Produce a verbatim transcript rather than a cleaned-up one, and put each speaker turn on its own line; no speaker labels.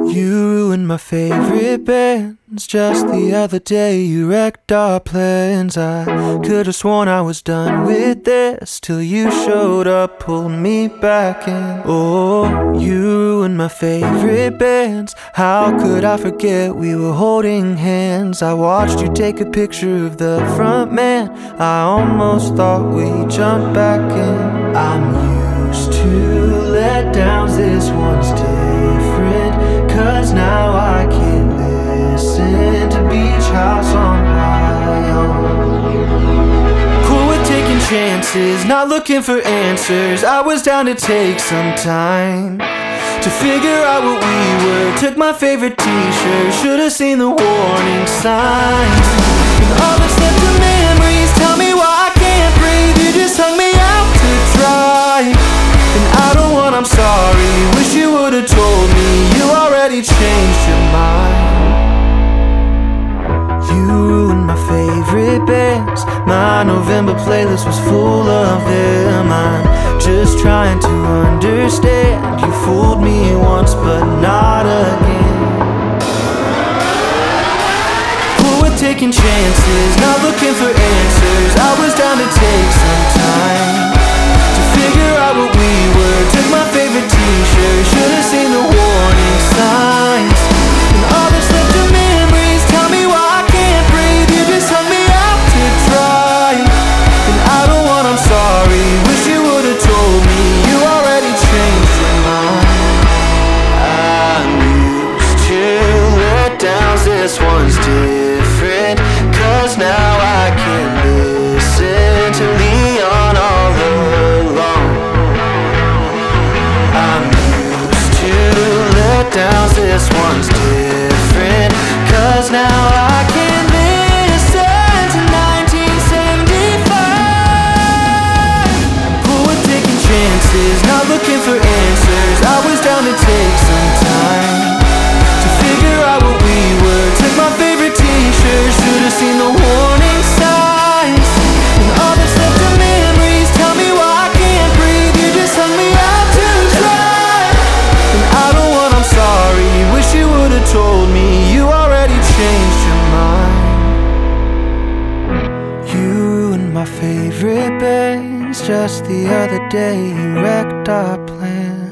You ruined my favorite bands. Just the other day you wrecked our plans. I could've sworn I was done with this till you showed up, pulled me back in. Oh, you ruined my favorite bands. How could I forget we were holding hands? I watched you take a picture of the front man. I almost thought we jumped back in. I'm used to letdowns, this one's different. Cause now I can't listen to Beach House on my own. Cool with taking chances, not looking for answers. I was down to take some time to figure out what we were. Took my favorite t-shirt, should've seen the warning signs. And all that's left are memories, tell me why I can't breathe. You just hung me out to dry. And I don't want, I'm sorry, wish you would've told me you already changed your mind. You ruined my favorite bands. My November playlist was full of them. I'm just trying to understand. You fooled me once but not again. Cool with taking chances, not looking for answers. I was down to take some time to figure out what we were. Took my favorite t-shirt, should've seen the warning signs. And all that's left are memories, tell me why I can't breathe. You just hung me out to dry. And I don't want, I'm sorry, wish you would've told me you already changed your mind. I'm used to letdowns, this one's different. Cause now I can listen to Leon all alone. I'm used to letdowns, this one's different. Cause now I can listen to nineteen seventy-five. Cool with taking chances, not looking for answers. I was down to take some time to figure out what we were. Took my favorite t-shirt, should've seen the warning signs. And all that's left are memories, tell me why I can't breathe. You just hung me out to dry. And I don't want, I'm sorry, wish you would've told me you already changed your mind. You ruined my favorite bands. Just the other day you wrecked our plans.